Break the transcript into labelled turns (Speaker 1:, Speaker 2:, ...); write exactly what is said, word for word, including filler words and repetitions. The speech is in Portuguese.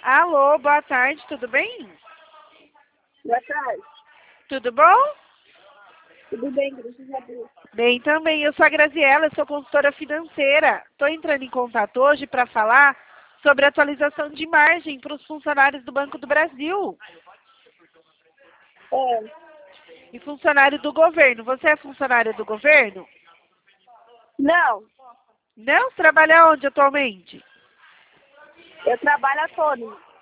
Speaker 1: Alô, boa tarde, tudo bem?
Speaker 2: Boa tarde.
Speaker 1: Tudo bom?
Speaker 2: Tudo bem, graças a Deus.
Speaker 1: Bem também, eu sou a Graziela, eu sou consultora financeira. Estou entrando em contato hoje para falar sobre a atualização de margem para os funcionários do Banco do Brasil
Speaker 2: É,
Speaker 1: e funcionário do governo. Você é funcionário do governo?
Speaker 2: não,
Speaker 1: Não? Você trabalha onde atualmente?
Speaker 2: eu trabalho autônomo.